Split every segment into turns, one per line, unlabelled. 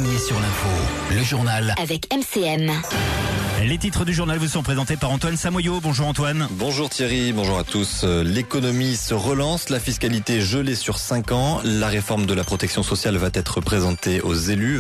premiers sur l'info. Le journal
avec MCM.
Les titres du journal vous sont présentés par Antoine Samoyo. Bonjour Antoine.
Bonjour Thierry, bonjour à tous. L'économie se relance, la fiscalité gelée sur 5 ans. La réforme de la protection sociale va être présentée aux élus.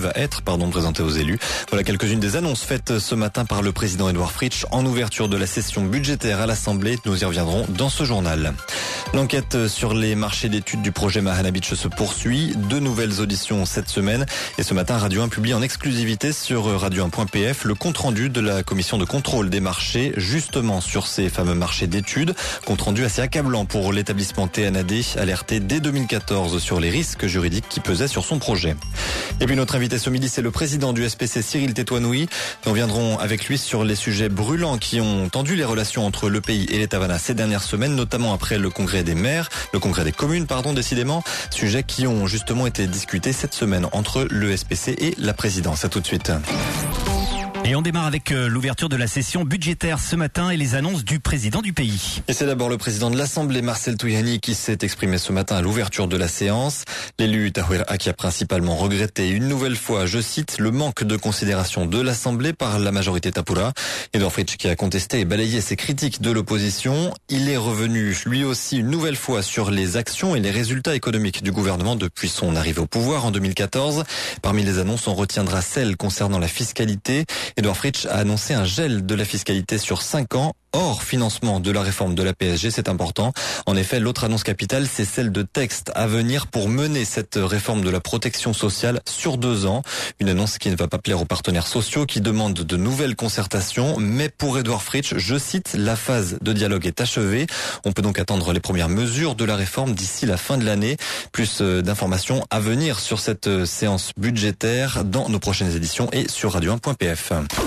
Voilà quelques-unes des annonces faites ce matin par le président Édouard Fritch en ouverture de la session budgétaire à l'Assemblée. Nous y reviendrons dans ce journal. L'enquête sur les marchés d'études du projet Mahana Beach se poursuit. 2 nouvelles auditions cette semaine. Et ce matin, Radio 1 publie en exclusivité sur radio1.pf le compte-rendu de la commission de contrôle des marchés, justement sur ces fameux marchés d'études. Compte-rendu assez accablant pour l'établissement TNAD, alerté dès 2014 sur les risques juridiques qui pesaient sur son projet. Et puis notre invité ce midi, c'est le président du SPC, Cyril Tétouanoui. Nous reviendrons avec lui sur les sujets brûlants qui ont tendu les relations entre le pays et l'État Havana ces dernières semaines, notamment après le congrès des maires, le congrès des communes, décidément. Sujets qui ont justement été discutés cette semaine entre le SPC et la présidence. À tout de suite.
Et on démarre avec l'ouverture de la session budgétaire ce matin et les annonces du président du pays.
Et c'est d'abord le président de l'Assemblée, Marcel Touyani, qui s'est exprimé ce matin à l'ouverture de la séance. L'élu Taouira qui a principalement regretté une nouvelle fois, je cite, le manque de considération de l'Assemblée par la majorité Tapura. Édouard Fritch qui a contesté et balayé ses critiques de l'opposition. Il est revenu lui aussi une nouvelle fois sur les actions et les résultats économiques du gouvernement depuis son arrivée au pouvoir en 2014. Parmi les annonces, on retiendra celle concernant la fiscalité. Édouard Fritch a annoncé un gel de la fiscalité sur 5 ans, hors financement de la réforme de la PSG, c'est important. En effet, l'autre annonce capitale, c'est celle de textes à venir pour mener cette réforme de la protection sociale sur 2 ans. Une annonce qui ne va pas plaire aux partenaires sociaux qui demandent de nouvelles concertations. Mais pour Édouard Fritch, je cite, la phase de dialogue est achevée. On peut donc attendre les premières mesures de la réforme d'ici la fin de l'année. Plus d'informations à venir sur cette séance budgétaire dans nos prochaines éditions et sur radio1.pf.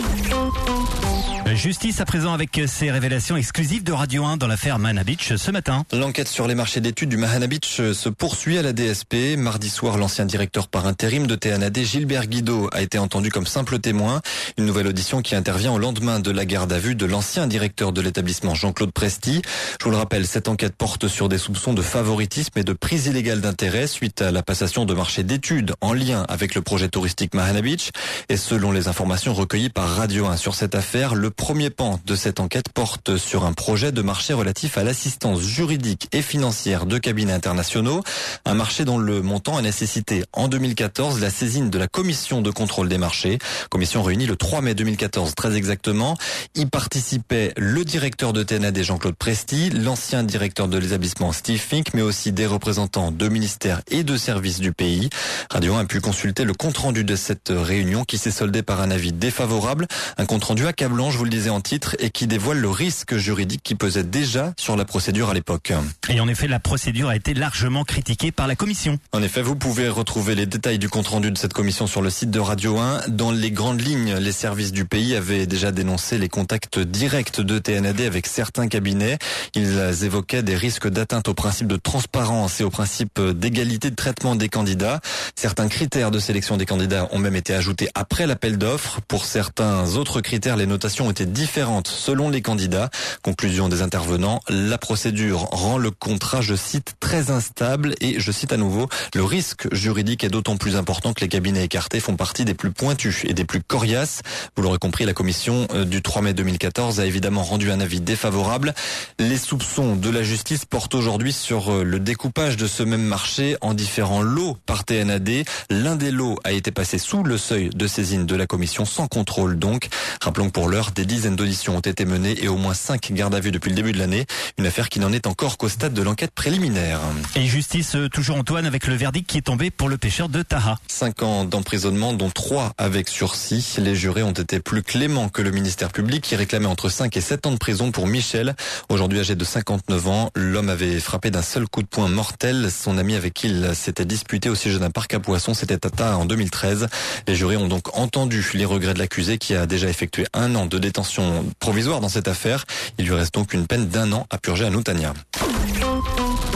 Justice à présent avec ces révélations exclusives de Radio 1 dans l'affaire Mahana Beach ce matin.
L'enquête sur les marchés d'études du Mahana Beach se poursuit à la DSP. Mardi soir, l'ancien directeur par intérim de TNAD, Gilbert Guido, a été entendu comme simple témoin. Une nouvelle audition qui intervient au lendemain de la garde à vue de l'ancien directeur de l'établissement, Jean-Claude Presti. Je vous le rappelle, cette enquête porte sur des soupçons de favoritisme et de prise illégale d'intérêt suite à la passation de marchés d'études en lien avec le projet touristique Mahana Beach. Et selon les informations recueillies par Radio 1 sur cette affaire, le premier pan de cette enquête porte sur un projet de marché relatif à l'assistance juridique et financière de cabinets internationaux. Un marché dont le montant a nécessité en 2014 la saisine de la commission de contrôle des marchés. Commission réunie le 3 mai 2014, très exactement. Y participaient le directeur de TNAD Jean-Claude Presti, l'ancien directeur de l'établissement Steve Fink, mais aussi des représentants de ministères et de services du pays. Radio 1 a pu consulter le compte-rendu de cette réunion qui s'est soldé par un avis défavorable. Un compte-rendu accablant, je vous le disais en titre, et qui dévoile le risque juridique qui pesait déjà sur la procédure à l'époque.
Et en effet, la procédure a été largement critiquée par la commission.
En effet, vous pouvez retrouver les détails du compte-rendu de cette commission sur le site de Radio 1. Dans les grandes lignes, les services du pays avaient déjà dénoncé les contacts directs de TNAD avec certains cabinets. Ils évoquaient des risques d'atteinte au principe de transparence et au principe d'égalité de traitement des candidats. Certains critères de sélection des candidats ont même été ajoutés après l'appel d'offres. Pour certains autres critères, les notations étaient différentes selon les candidats. Conclusion des intervenants, la procédure rend le contrat, je cite, très instable et, je cite à nouveau, le risque juridique est d'autant plus important que les cabinets écartés font partie des plus pointus et des plus coriaces. Vous l'aurez compris, la commission du 3 mai 2014 a évidemment rendu un avis défavorable. Les soupçons de la justice portent aujourd'hui sur le découpage de ce même marché en différents lots par TNAD. L'un des lots a été passé sous le seuil de saisine de la commission sans contrôle donc. Rappelons que pour l'heure, des dizaines d'auditions ont été menées et au moins 5 gardes à vue depuis le début de l'année. Une affaire qui n'en est encore qu'au stade de l'enquête préliminaire.
Et justice toujours Antoine avec le verdict qui est tombé pour le pêcheur de Taha.
5 ans d'emprisonnement dont 3 avec sursis. Les jurés ont été plus cléments que le ministère public qui réclamait entre 5 et 7 ans de prison pour Michel. Aujourd'hui âgé de 59 ans, l'homme avait frappé d'un seul coup de poing mortel son ami avec qui il s'était disputé au siège d'un parc à poissons. C'était à Taha en 2013. Les jurés ont donc entendu les regrets de l'accusé qui a déjà effectué 1 an de détention provisoire dans cette affaire. Il lui reste donc une peine d'1 an à purger à Noutania.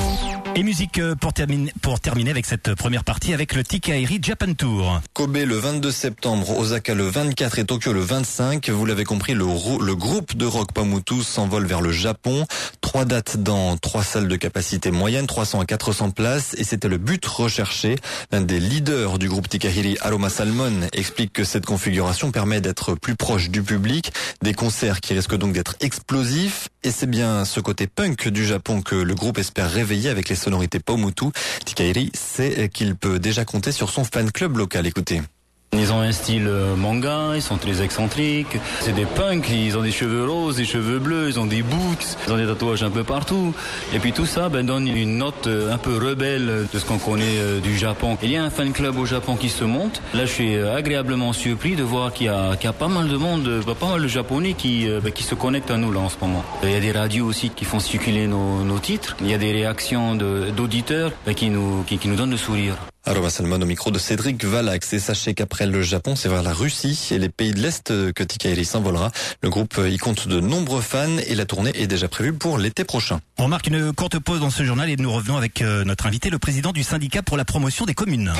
Et musique pour terminer avec cette première partie avec le Tikaeri Japan Tour.
Kobe le 22 septembre, Osaka le 24 et Tokyo le 25. Vous l'avez compris, le groupe de rock Pamutu s'envole vers le Japon. 3 dates dans 3 salles de capacité moyenne, 300 à 400 places. Et c'était le but recherché. L'un des leaders du groupe Tikaeri, Aroma Salmon, explique que cette configuration permet d'être plus proche du public. Des concerts qui risquent donc d'être explosifs. Et c'est bien ce côté punk du Japon que le groupe espère réveiller avec les sonorités Pamutu. Tikaeri sait qu'il peut déjà compter sur son fan club local. Écoutez.
Ils ont un style manga, ils sont très excentriques. C'est des punks, ils ont des cheveux roses, des cheveux bleus, ils ont des boots, ils ont des tatouages un peu partout. Et puis tout ça donne une note un peu rebelle de ce qu'on connaît du Japon. Il y a un fan club au Japon qui se monte. Là, je suis agréablement surpris de voir qu'il y a pas mal de monde, pas mal de Japonais qui se connectent à nous là en ce moment. Il y a des radios aussi qui font circuler nos titres. Il y a des réactions d'auditeurs qui nous donnent le sourire.
Aroma Salmon au micro de Cédric Valax. Et sachez qu'après le Japon, c'est vers la Russie et les pays de l'Est que Tikaeri s'envolera. Le groupe y compte de nombreux fans et la tournée est déjà prévue pour l'été prochain.
On marque une courte pause dans ce journal et nous revenons avec notre invité, le président du syndicat pour la promotion des communes.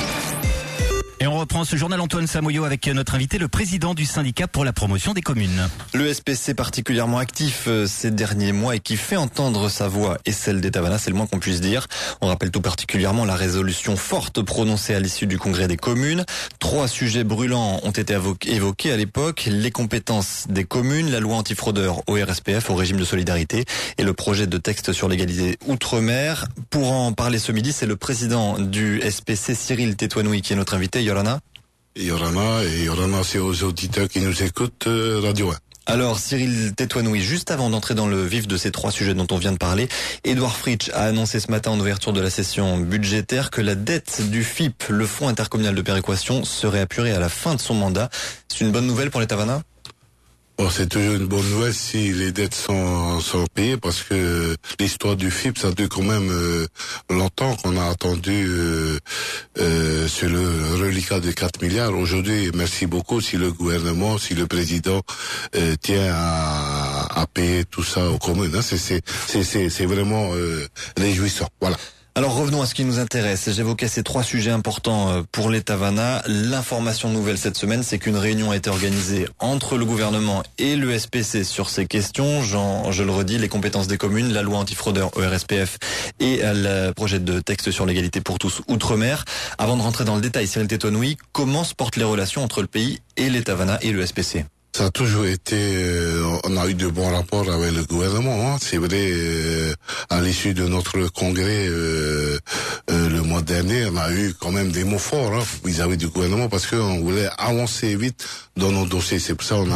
Et on reprend ce journal Antoine Samoyo avec notre invité, le président du syndicat pour la promotion des communes.
Le SPC particulièrement actif ces derniers mois et qui fait entendre sa voix et celle des Tavana, c'est le moins qu'on puisse dire. On rappelle tout particulièrement la résolution forte prononcée à l'issue du congrès des communes. 3 sujets brûlants ont été évoqués à l'époque. Les compétences des communes, la loi antifraudeur au RSPF, au régime de solidarité et le projet de texte sur l'égalité outre-mer. Pour en parler ce midi, c'est le président du SPC, Cyril Tétouanoui, qui est notre invité. Yorana
et Yorana, c'est aux auditeurs qui nous écoutent, Radio 1.
Alors, Cyril Tétouanoui, juste avant d'entrer dans le vif de ces 3 sujets dont on vient de parler, Édouard Fritsch a annoncé ce matin en ouverture de la session budgétaire que la dette du FIP, le Fonds intercommunal de péréquation, serait apurée à la fin de son mandat. C'est une bonne nouvelle pour les Tavana ?
Bon, c'est toujours une bonne nouvelle si les dettes sont payées, parce que l'histoire du FIP, ça dure quand même longtemps qu'on a attendu sur le reliquat de 4 milliards. Aujourd'hui, merci beaucoup si le gouvernement, si le président tient à payer tout ça aux communes. Hein. C'est vraiment réjouissant. Voilà.
Alors revenons à ce qui nous intéresse. J'évoquais ces 3 sujets importants pour les Tavana. L'information nouvelle cette semaine, c'est qu'une réunion a été organisée entre le gouvernement et le SPC sur ces questions. Je le redis, les compétences des communes, la loi antifraudeur au RSPF et le projet de texte sur l'égalité pour tous outre-mer. Avant de rentrer dans le détail, Cyril Tétouanoui, comment se portent les relations entre le pays et les Tavana et le SPC ?
Ça a toujours été, on a eu de bons rapports avec le gouvernement. Hein. C'est vrai, à l'issue de notre congrès le mois dernier, on a eu quand même des mots forts vis-à-vis du gouvernement, parce qu'on voulait avancer vite dans nos dossiers. C'est pour ça on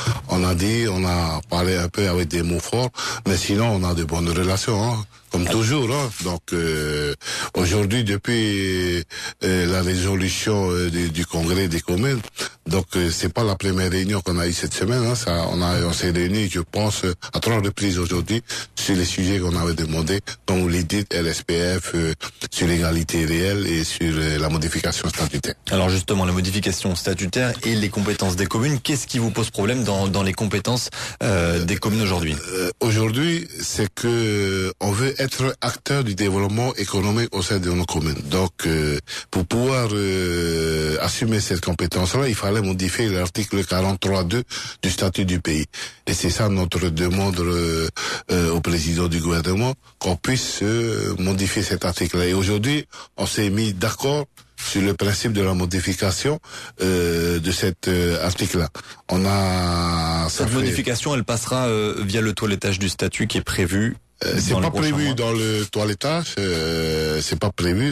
a parlé un peu avec des mots forts, mais sinon on a de bonnes relations. Hein. Comme toujours, hein. Donc aujourd'hui, depuis la résolution du congrès des communes, donc c'est pas la première réunion qu'on a eu cette semaine. Hein. On s'est réunis, je pense, à 3 reprises aujourd'hui sur les sujets qu'on avait demandé, donc l'édit LSPF, sur l'égalité réelle et sur la modification statutaire.
Alors justement, la modification statutaire et les compétences des communes, qu'est-ce qui vous pose problème dans les compétences des communes aujourd'hui ?
Aujourd'hui, c'est que on veut être acteur du développement économique au sein de nos communes. Donc, pour pouvoir assumer cette compétence-là, il fallait modifier l'article 43.2 du statut du pays. Et c'est ça notre demande au président du gouvernement, qu'on puisse modifier cet article-là. Et aujourd'hui, on s'est mis d'accord sur le principe de la modification de cet article-là.
Cette modification, elle passera via le toilettage du statut qui est prévu.
C'est pas prévu dans le toilettage, c'est pas prévu,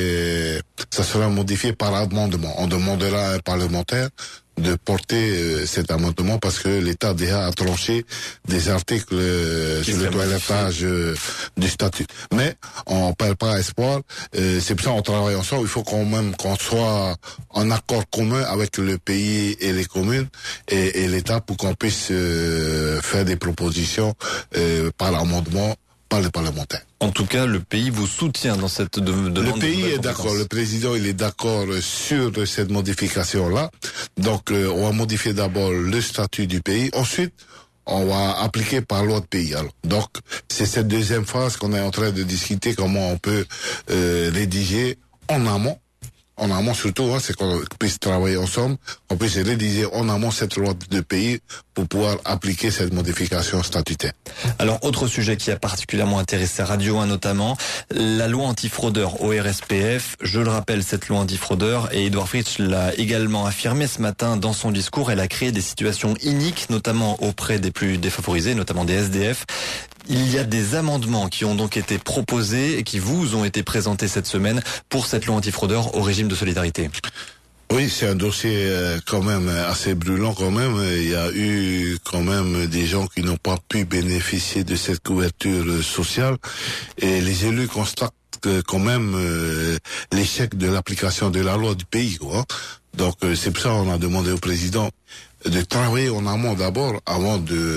ça sera modifié par amendement. On demandera à un parlementaire de porter cet amendement, parce que l'État déjà a tranché des articles sur le toilettage du statut. Mais on perd pas espoir. C'est pour ça qu'on travaille ensemble. Il faut quand même qu'on soit en accord commun avec le pays et les communes et l'État, pour qu'on puisse faire des propositions par amendement par les parlementaires.
En tout cas, le pays vous soutient dans cette demande.
Le pays est d'accord, le président il est d'accord sur cette modification-là. Donc on va modifier d'abord le statut du pays. Ensuite, on va appliquer par loi de pays. Alors, donc, c'est cette deuxième phase qu'on est en train de discuter, comment on peut rédiger en amont surtout, c'est qu'on puisse travailler ensemble, qu'on puisse rédiger en amont cette loi de pays pour pouvoir appliquer cette modification statutaire.
Alors, autre sujet qui a particulièrement intéressé Radio 1 notamment, la loi antifraudeur au RSPF. Je le rappelle, cette loi antifraudeur, et Edouard Fritsch l'a également affirmé ce matin dans son discours, elle a créé des situations iniques, notamment auprès des plus défavorisés, notamment des SDF. Il y a des amendements qui ont donc été proposés et qui vous ont été présentés cette semaine pour cette loi antifraudeur au régime de solidarité.
Oui, c'est un dossier quand même assez brûlant quand même. Il y a eu quand même des gens qui n'ont pas pu bénéficier de cette couverture sociale et les élus constatent quand même l'échec de l'application de la loi du pays, quoi. Donc c'est pour ça qu'on a demandé au président de travailler en amont d'abord avant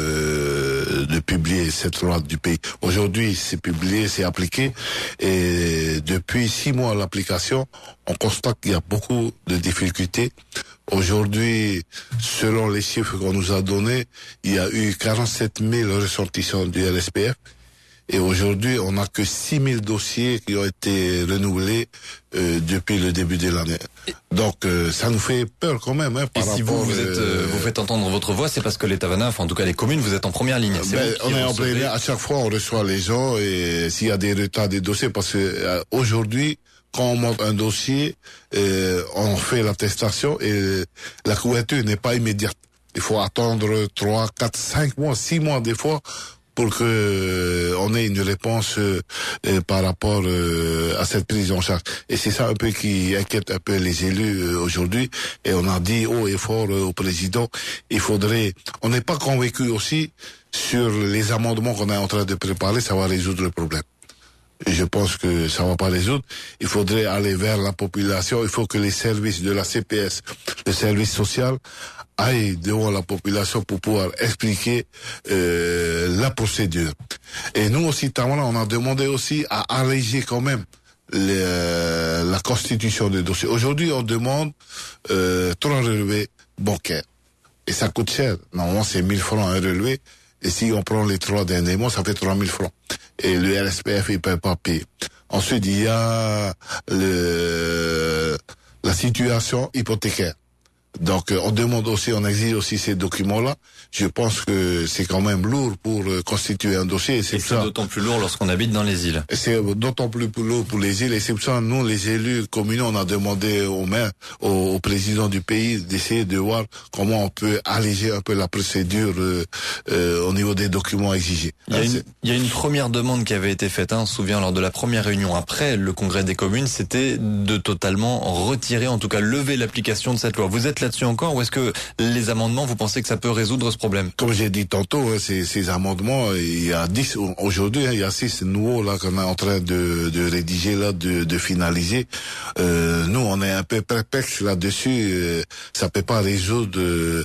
de publier cette loi du pays. Aujourd'hui, c'est publié, c'est appliqué et depuis 6 mois l'application, on constate qu'il y a beaucoup de difficultés. Aujourd'hui, selon les chiffres qu'on nous a donnés, il y a eu 47 000 ressortissants du RSPF. Et aujourd'hui, on n'a que 6 000 dossiers qui ont été renouvelés depuis le début de l'année. Donc, ça nous fait peur quand même. Par
et si
rapport,
vous faites entendre votre voix, c'est parce que l'État Vanaf, en tout cas les communes, vous êtes en première ligne.
On est en première ligne. À chaque fois, on reçoit les gens et s'il y a des retards des dossiers, parce que aujourd'hui, quand on monte un dossier, on fait l'attestation et la couverture n'est pas immédiate. Il faut attendre 3, 4, 5 mois, 6 mois des fois pour que on ait une réponse par rapport à cette prise en charge. Et c'est ça un peu qui inquiète un peu les élus aujourd'hui. Et on a dit haut et fort au président, il faudrait... On n'est pas convaincu aussi sur les amendements qu'on est en train de préparer, ça va résoudre le problème. Et je pense que ça va pas résoudre. Il faudrait aller vers la population. Il faut que les services de la CPS, le service social, aillent devant la population pour pouvoir expliquer la procédure. Et nous aussi, Tamara, on a demandé aussi à alléger quand même la constitution des dossiers. Aujourd'hui, on demande 3 relevés bancaires. Et ça coûte cher. Normalement, c'est 1000 francs un relevé. Et si on prend les 3 derniers mois, ça fait 3000 francs. Et le RSPF, il peut pas payer. Ensuite, il y a la situation hypothécaire. Donc, on demande aussi, on exige aussi ces documents-là. Je pense que c'est quand même lourd pour constituer un dossier. Et c'est
d'autant plus lourd lorsqu'on habite dans les îles.
C'est d'autant plus lourd pour les îles. Et c'est pour ça, nous, les élus communaux, on a demandé au maire, au président du pays, d'essayer de voir comment on peut alléger un peu la procédure au niveau des documents exigés.
Il y a une première demande qui avait été faite, on se souvient, lors de la première réunion après le congrès des communes, c'était de totalement retirer, en tout cas lever l'application de cette loi. Vous êtes là-dessus encore, ou est-ce que les amendements, vous pensez que ça peut résoudre ce problème?
Comme j'ai dit tantôt, ces amendements, il y a 10 aujourd'hui, il y a 6 nouveaux là qu'on est en train de rédiger là, de finaliser. Nous, on est un peu perplexe là-dessus. Ça peut pas résoudre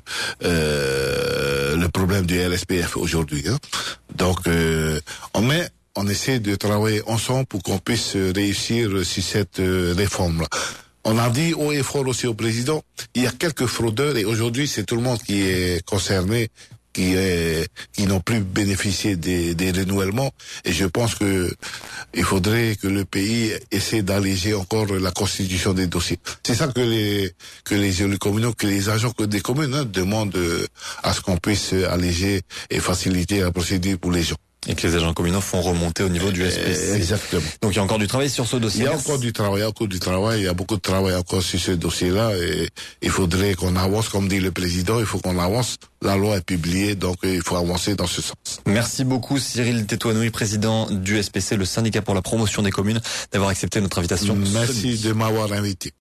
le problème du RSPF aujourd'hui. Donc, on essaie de travailler ensemble pour qu'on puisse réussir sur cette réforme-là. On a dit haut et fort aussi au président, il y a quelques fraudeurs et aujourd'hui c'est tout le monde qui est concerné, qui n'ont plus bénéficié des renouvellements. Et je pense que il faudrait que le pays essaie d'alléger encore la constitution des dossiers. C'est ça que les élus communaux, que les agents des communes demandent à ce qu'on puisse alléger et faciliter la procédure pour les gens.
Et que les agents communaux font remonter au niveau du SPC.
Exactement.
Donc il y a encore du travail sur ce dossier.
Il y a encore du travail, il y a beaucoup de travail encore sur ce dossier-là et il faudrait qu'on avance, comme dit le président, il faut qu'on avance. La loi est publiée, donc il faut avancer dans ce sens.
Merci beaucoup Cyril Tétouanoui, président du SPC, le syndicat pour la promotion des communes, d'avoir accepté notre invitation.
Merci de m'avoir invité.